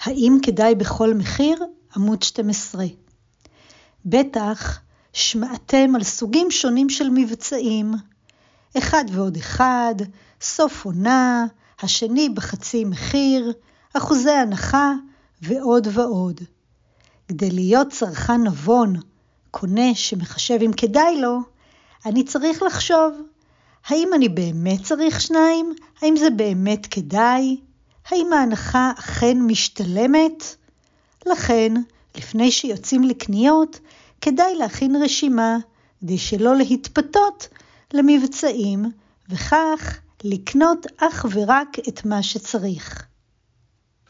האם כדאי בכל מחיר? עמוד 12. בטח שמעתם על סוגים שונים של מבצעים. 1 ועוד 1, סוף עונה, השני בחצי מחיר, אחוזי הנחה ועוד ועוד. כדי להיות צרכן נבון, קונה שמחשב אם כדאי לו, אני צריך לחשוב, האם אני באמת צריך 2? האם זה באמת כדאי? האם ההנחה אכן משתלמת? לכן, לפני שיוצאים לקניות, כדאי להכין רשימה, כדי שלא להתפתות למבצעים, וכך לקנות אך ורק את מה שצריך.